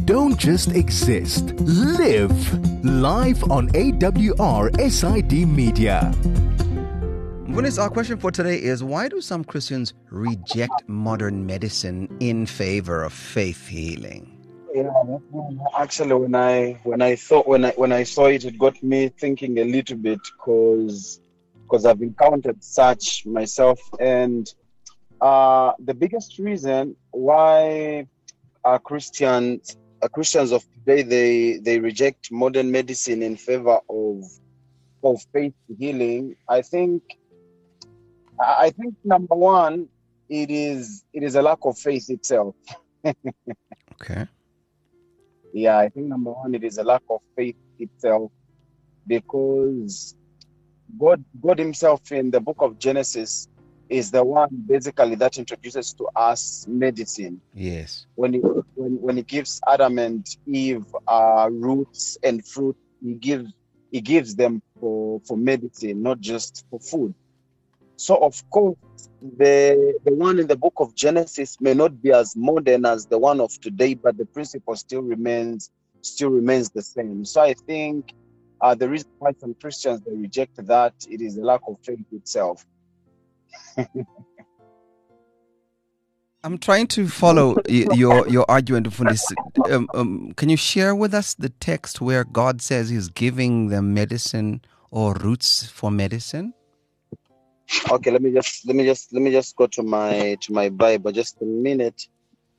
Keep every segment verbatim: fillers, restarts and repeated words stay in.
don't just exist, live. Live on A W R S I D Media. Mfundisi, our question for today is, why do some Christians reject modern medicine in favor of faith healing? Yeah, actually, when I when I thought when I when I saw it, it got me thinking a little bit, because because I've encountered such myself, and uh, the biggest reason why uh, Christians uh, Christians of today they they reject modern medicine in favor of of faith healing, I think I think number one, it is it is a lack of faith itself. Okay. Yeah, I think number one, it is a lack of faith itself, because God, God Himself in the book of Genesis is the one basically that introduces to us medicine. Yes. When He when, when He gives Adam and Eve uh, roots and fruit, He gives He gives them for, for medicine, not just for food. So of course, the the one in the book of Genesis may not be as modern as the one of today, but the principle still remains still remains the same. So I think uh, the reason why some Christians they reject that, it is a lack of faith itself. I'm trying to follow y- your your argument for this. Um, um, can you share with us the text where God says He's giving them medicine or roots for medicine? Okay, let me just let me just let me just go to my to my Bible just a minute.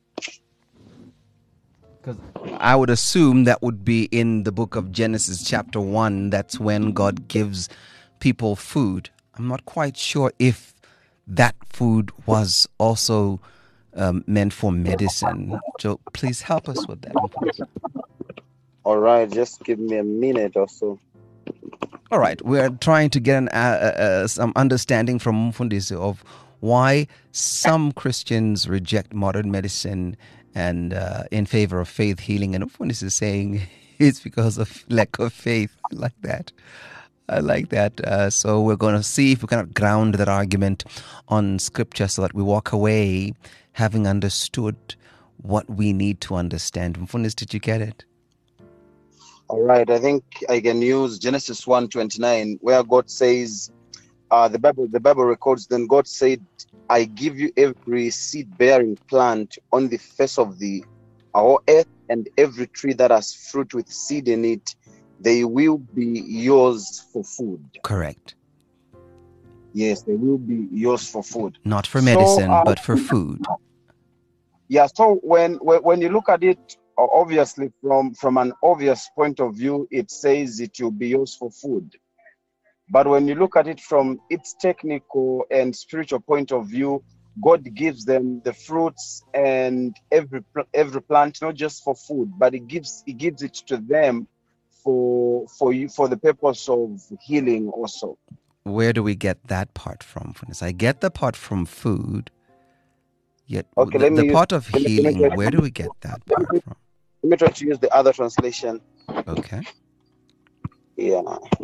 Because I would assume that would be in the book of Genesis chapter one. That's when God gives people food. I'm not quite sure if that food was also um, meant for medicine. So please help us with that. All right, just give me a minute or so. All right, we're trying to get an, uh, uh, some understanding from Mfundisi of why some Christians reject modern medicine and uh, in favor of faith healing. And Mfundisi is saying it's because of lack of faith. I like that. I like that. Uh, so we're going to see if we can ground that argument on Scripture so that we walk away having understood what we need to understand. Mfundisi, did you get it? All right, I think I can use Genesis one twenty-nine, where God says, uh, the Bible the Bible records, then God said, I give you every seed-bearing plant on the face of the our earth, and every tree that has fruit with seed in it, they will be yours for food. Correct. Yes, they will be yours for food. Not for medicine, so, uh, but for food. Yeah, so when, when when you look at it, obviously, from, from an obvious point of view, it says it will be used for food. But when you look at it from its technical and spiritual point of view, God gives them the fruits and every every plant, not just for food, but He gives He gives it to them for for you for the purpose of healing also. Where do we get that part from? I get the part from food, yet okay, the, let me the use, part of let me, healing, let me, where do we get that part let me, from? Let me try to use the other translation. Okay. Yeah.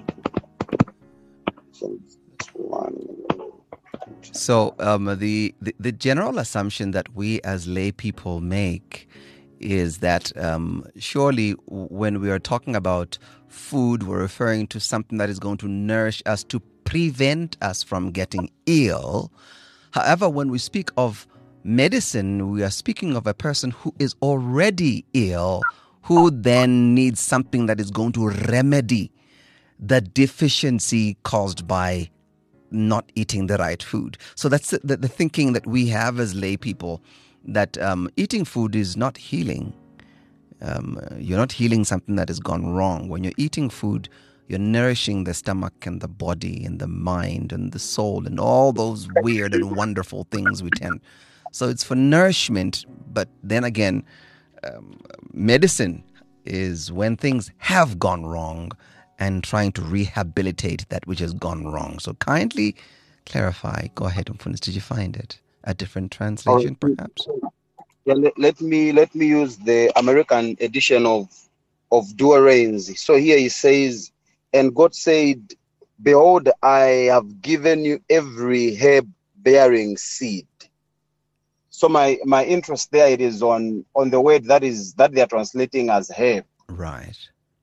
So um, the, the, the general assumption that we as lay people make is that um, surely when we are talking about food, we're referring to something that is going to nourish us to prevent us from getting ill. However, when we speak of medicine, we are speaking of a person who is already ill, who then needs something that is going to remedy the deficiency caused by not eating the right food. So that's the, the, the thinking that we have as lay people, that um, eating food is not healing. Um, you're not healing something that has gone wrong. When you're eating food, you're nourishing the stomach and the body and the mind and the soul and all those weird and wonderful things we tend. So it's for nourishment. But then again, um, medicine is when things have gone wrong and trying to rehabilitate that which has gone wrong. So kindly clarify. Go ahead, Mfundisi. Did you find it? A different translation, perhaps? Yeah, let, let me let me use the American edition of of Douay-Rheims. So here he says, and God said, behold, I have given you every herb bearing seed. So my my interest there it is on on the word that is that they are translating as herb. Right.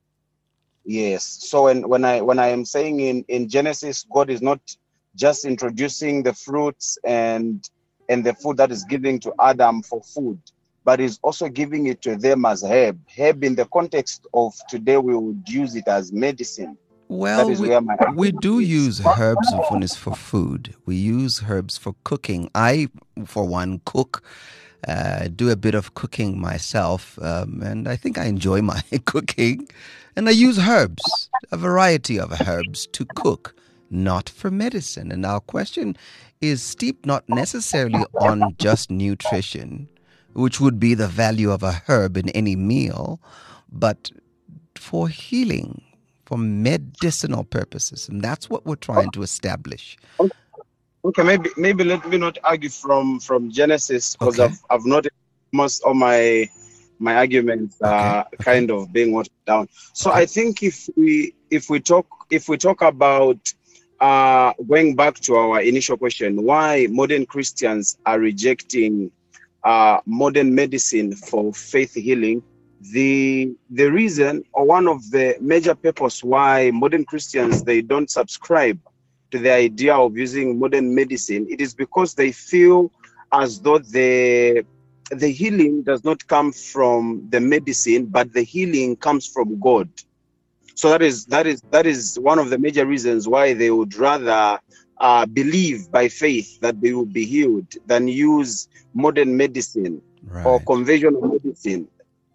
Yes. So when, when I when I am saying in, in Genesis, God is not just introducing the fruits and and the food that is giving to Adam for food, but is also giving it to them as herb. Herb in the context of today, we would use it as medicine. Well, that is we, where my we do use herbs when it's for food. We use herbs for cooking. I, for one, cook. Uh, do a bit of cooking myself, um, and I think I enjoy my cooking. And I use herbs, a variety of herbs to cook, not for medicine. And our question is steeped not necessarily on just nutrition, which would be the value of a herb in any meal, but for healing, for medicinal purposes. And that's what we're trying to establish. Okay, maybe maybe let me not argue from from Genesis, because Okay. I've I've noticed most of my my arguments are Okay, okay. kind of being watered down. So Okay. I think if we if we talk if we talk about uh, going back to our initial question, why modern Christians are rejecting uh, modern medicine for faith healing, the the reason or one of the major purpose why modern Christians they don't subscribe to the idea of using modern medicine, it is because they feel as though the the healing does not come from the medicine, but the healing comes from God. So that is that is that is one of the major reasons why they would rather uh, believe by faith that they will be healed than use modern medicine or Right. conventional medicine.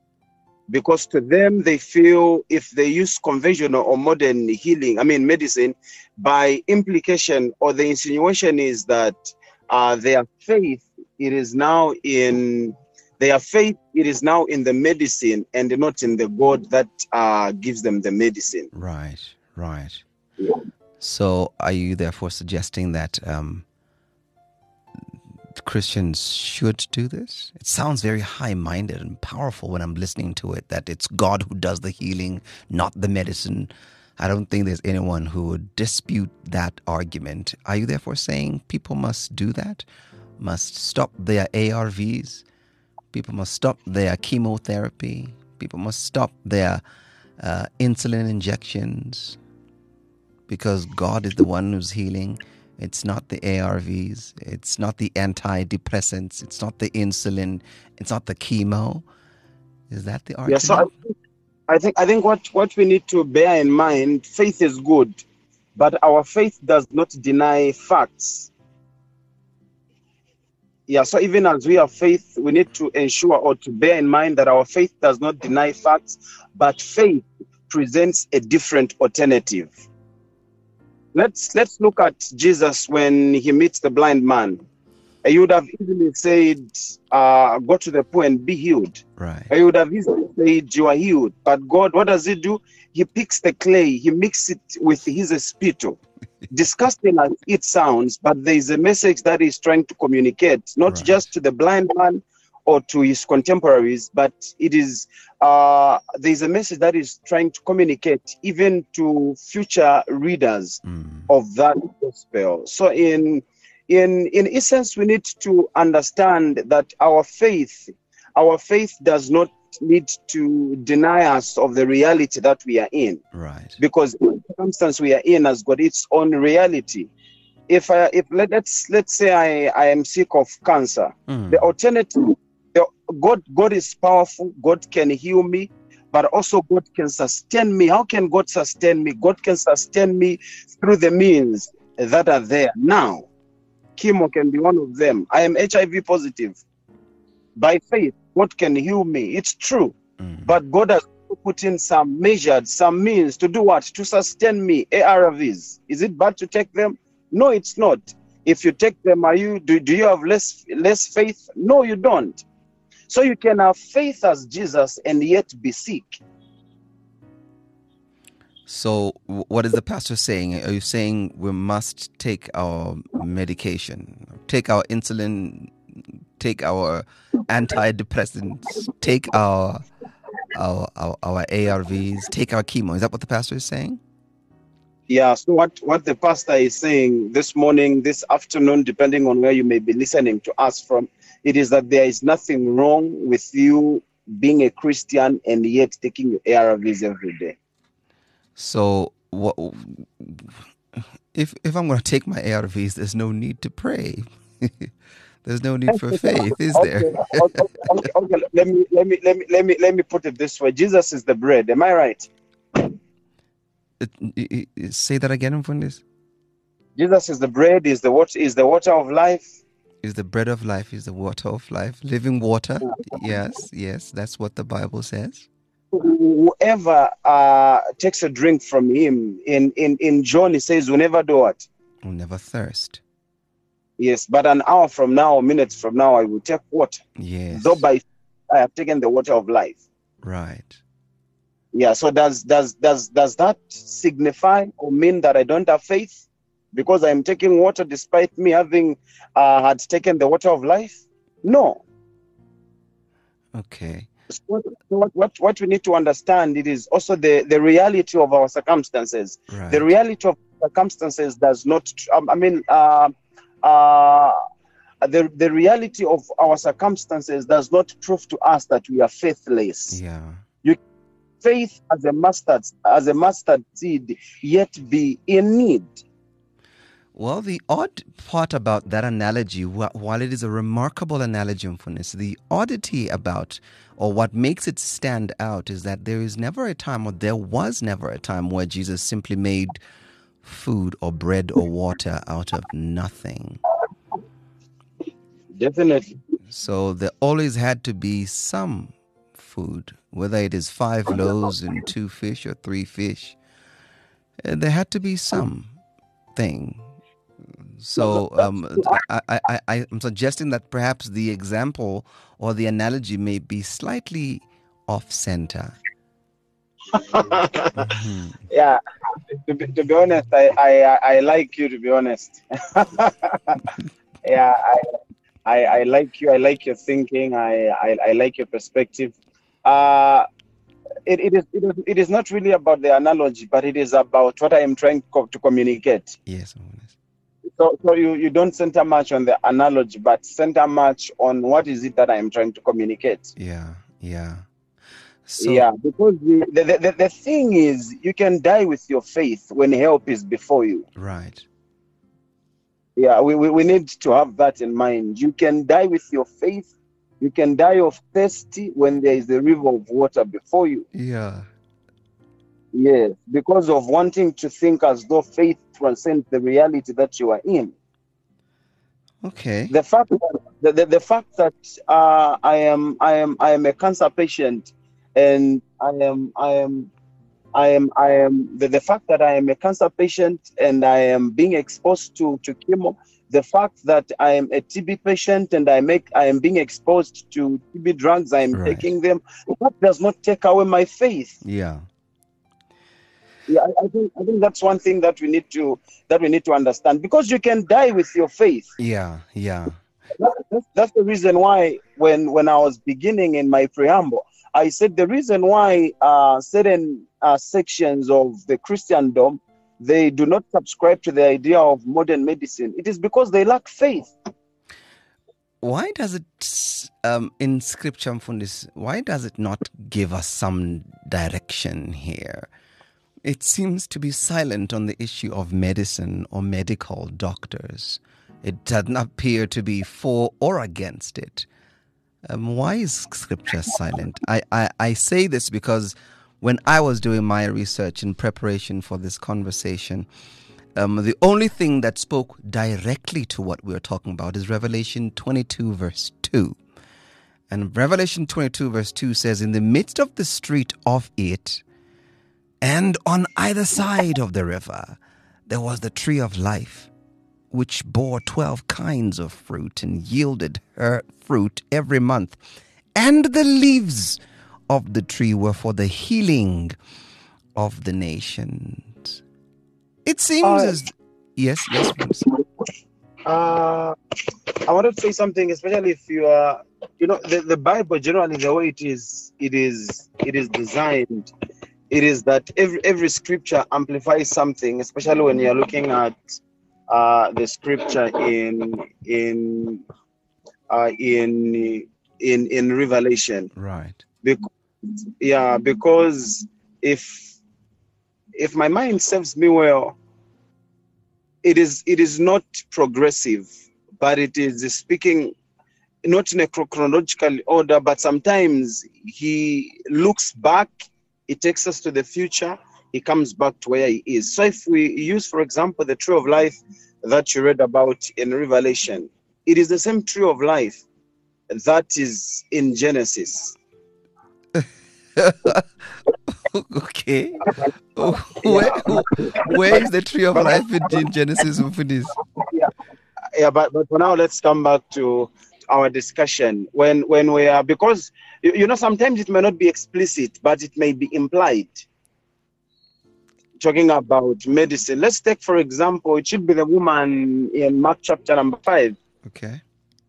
Because to them, they feel if they use conventional or modern healing, I mean medicine, by implication or the insinuation is that uh, their faith, it is now in their faith, it is now in the medicine and not in the God that uh, gives them the medicine. Right, right. Yeah. So are you therefore suggesting that um, Christians should do this? It sounds very high-minded and powerful when I'm listening to it, that it's God who does the healing, not the medicine. I don't think there's anyone who would dispute that argument. Are you therefore saying people must do that? Must stop their A R Vs? People must stop their chemotherapy? People must stop their uh, insulin injections? Because God is the one who's healing. It's not the A R Vs. It's not the antidepressants. It's not the insulin. It's not the chemo. Is that the argument? Yeah, so I think, I think I think what, what we need to bear in mind, faith is good, but our faith does not deny facts. Yeah, so even as we have faith, we need to ensure or to bear in mind that our faith does not deny facts, but faith presents a different alternative. Let's let's look at Jesus when he meets the blind man. You would have easily said, uh, go to the pool and be healed. Right. You would have easily said, you are healed. But God, what does he do? He picks the clay, he mixes it with his spittle. Disgusting as it sounds, but there is a message that he's trying to communicate, not Right. just to the blind man or to his contemporaries, but it is uh, there is a message that is trying to communicate even to future readers Mm. of that gospel. So in in in essence, we need to understand that our faith, our faith does not need to deny us of the reality that we are in, Right. because the circumstance we are in has got its own reality. If I, if let, let's let's say I, I am sick of cancer, Mm. the alternative, the, God God is powerful. God can heal me, but also God can sustain me. How can God sustain me? God can sustain me through the means that are there now. Chemo can be one of them. I am H I V positive. By faith, God can heal me. It's true. Mm. But God has put in some measured, some means to do what? To sustain me. A R Vs. Is it bad to take them? No, it's not. If you take them, are you do, do you have less less faith? No, you don't. So you can have faith as Jesus and yet be sick. So w- what is the pastor saying? Are you saying we must take our medication, take our insulin, take our antidepressants, take our our our, our A R Vs, take our chemo? Is that what the pastor is saying? Yeah, so what, what the pastor is saying this morning, this afternoon, depending on where you may be listening to us from, It is that there is nothing wrong with you being a Christian and yet taking your A R Vs every day. So, what, if if I'm going to take my A R Vs, there's no need to pray. There's no need for faith, is there? Okay, okay, okay, okay. Let me let me let me let me let me put it this way. Jesus is the bread. Am I right? It- it- it- Say that again, Mfundisi. Jesus is the bread. Is the water. Is the water of life. Is the bread of life, is the water of life, living water. Yes, yes, that's what the Bible says. Whoever uh, takes a drink from him, in in in John, he says, "Will never do what." Will never thirst. Yes, but an hour from now, minutes from now, I will take water. Yes, Though by I have taken the water of life. right. Yeah. So does does does does that signify or mean that I don't have faith because I'm taking water despite me having uh, had taken the water of life? No. Okay. So what, what what what we need to understand, it is also the the reality of our circumstances. Right. The reality of circumstances does not. Um, I mean, uh, uh, the the reality of our circumstances does not prove to us that we are faithless. Yeah. Faith as a mustard as a mustard seed, yet be in need. Well, the odd part about that analogy, wh- while it is a remarkable analogy, Mfundisi, the oddity about, or what makes it stand out, is that there is never a time, or there was never a time, where Jesus simply made food or bread or water out of nothing. Definitely. So there always had to be some food, whether it is five loaves and two fish or three fish. uh, There had to be something. So um, I, I, I, I'm suggesting that perhaps the example or the analogy may be slightly off center. Mhm. Yeah. To be, to be honest, I, I I like you. To be honest. Yeah. I, I I like you. I like your thinking. I I, I like your perspective. Uh, it, it is it is it is not really about the analogy, but it is about what I am trying to, co- to communicate. Yes, Mfundisi. So, so you, you don't center much on the analogy, but center much on what is it that I am trying to communicate. Yeah, yeah. So Yeah, because the, the, the, the thing is, you can die with your faith when help is before you. right. Yeah, we, we, we need to have that in mind. You can die with your faith. You can die of thirsty when there is a river of water before you. Yeah. Yes, because of wanting to think as though faith transcends the reality that you are in. Okay. The fact that the, the, the fact that uh, I am I am I am a cancer patient, and I am I am I am I am the, the fact that I am a cancer patient and I am being exposed to, to chemo, the fact that I am a T B patient and I make I am being exposed to T B drugs, I am Right. taking them, that does not take away my faith. Yeah. Yeah, I, I think I think that's one thing that we need to that we need to understand, because you can die with your faith. Yeah. Yeah. That- That's, that's the reason why when when I was beginning in my preamble, I said the reason why uh, certain uh, sections of the Christendom, they do not subscribe to the idea of modern medicine. It is because they lack faith. Why does it, um, in scripture, Mfundisi, why does it not give us some direction here? It seems to be silent on the issue of medicine or medical doctors. It doesn't appear to be for or against it. Um, why is scripture silent? I, I, I say this because when I was doing my research in preparation for this conversation, um, the only thing that spoke directly to what we're talking about is Revelation twenty-two, verse two. And Revelation twenty-two, verse two says, "In the midst of the street of it, and on either side of the river, there was the tree of life, which bore twelve kinds of fruit and yielded her fruit every month. And the leaves of the tree were for the healing of the nations." It seems Uh, as... Yes, yes, please. Uh, I wanted to say something, especially if you are, you know, the, the Bible generally, the way it is, it is, it is designed. It is that every every scripture amplifies something, especially when you're looking at uh, the scripture in in uh, in in in Revelation. Right. Because, yeah, because if if my mind serves me well, it is it is not progressive, but it is speaking not in a chronological order, but sometimes he looks back, he takes us to the future, he comes back to where he is. So if we use, for example, the tree of life that you read about in Revelation, it is the same tree of life that is in Genesis. Okay. Where, where is the tree of life in Genesis? Yeah, yeah, but, but for now, let's come back to our discussion. When when we are, because, you, you know, sometimes it may not be explicit, but it may be implied. Talking about medicine. Let's take, for example, it should be the woman in Mark chapter number five. Okay.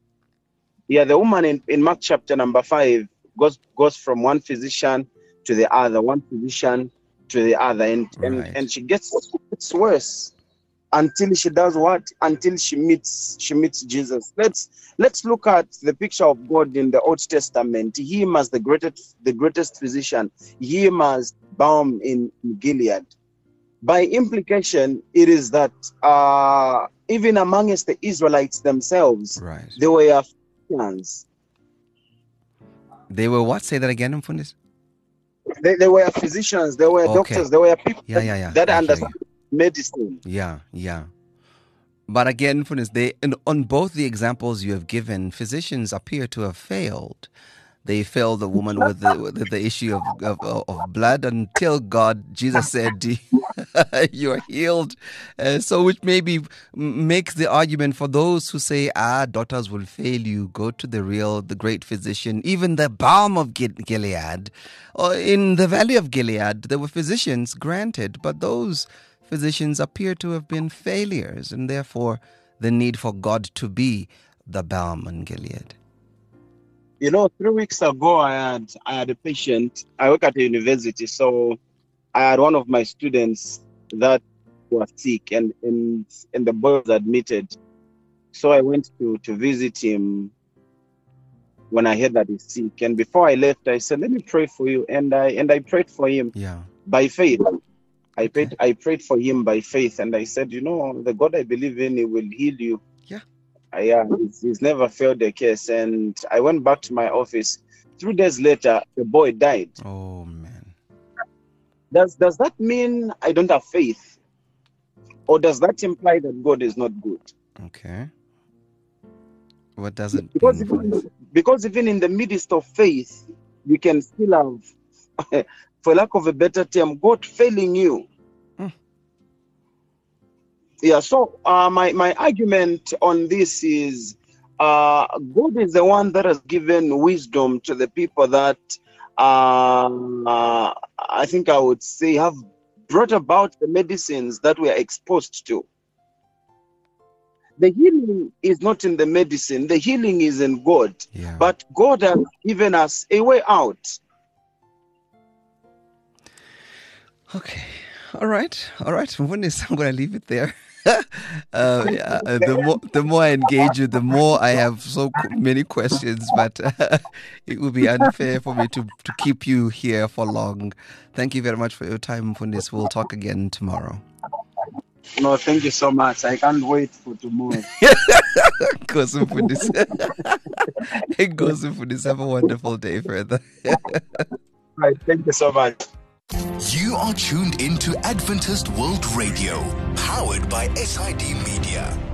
Yeah, the woman in, in Mark chapter number five goes goes from one physician to the other, one physician to the other, and Right. and, and she gets it's worse until she does what? Until she meets she meets Jesus. Let's let's look at the picture of God in the Old Testament. Him as the greatest the greatest physician, him as balm in Gilead. By implication, it is that uh, even amongst the Israelites themselves, Right. they were physicians. They were what? Say that again, Mfundisi. They, they were physicians, they were Okay. doctors, they were people Yeah, yeah, yeah. that I hear understand medicine. Yeah, yeah. But again, Mfundisi, they in, on both the examples you have given, physicians appear to have failed. They failed the woman with the with the issue of, of of blood until God, Jesus said, "You are healed." Uh, so, which maybe makes the argument for those who say, "Ah, daughters will fail you. Go to the real, the great physician." Even the balm of Gilead, or in the valley of Gilead, there were physicians, granted, but those physicians appear to have been failures, and therefore the need for God to be the balm in Gilead. You know, three weeks ago, I had I had a patient. I work at a university, so I had one of my students that was sick, and and and the boy was admitted. So I went to to visit him when I heard that he's sick. And before I left, I said, "Let me pray for you." And I and I prayed for him Yeah. by faith. I Okay. prayed I prayed for him by faith, and I said, "You know, the God I believe in, He will heal you." Yeah. Uh, yeah, he's, he's never failed the case. And I went back to my office. Three days later, the boy died. Oh man. Does does that mean I don't have faith, or does that imply that God is not good? Okay. What does it Because mean? even, because even in the midst of faith, we can still have, for lack of a better term, God failing you. Hmm. Yeah, so uh, my, my argument on this is uh, God is the one that has given wisdom to the people that uh, uh, I think I would say have brought about the medicines that we are exposed to. The healing is not in the medicine, the healing is in God. Yeah. But God has given us a way out. Okay. All right. All right. Mfundisi, I'm going to leave it there. uh, yeah, uh, the more the more I engage you, the more I have so many questions, but uh, it would be unfair for me to, to keep you here for long. Thank you very much for your time, Mfundisi. We'll talk again tomorrow. No, thank you so much. I can't wait for tomorrow. Gosu Mfundisi. Gosu Mfundisi. Have a wonderful day further. Right, thank you so much. You are tuned into Adventist World Radio, powered by S I D Media.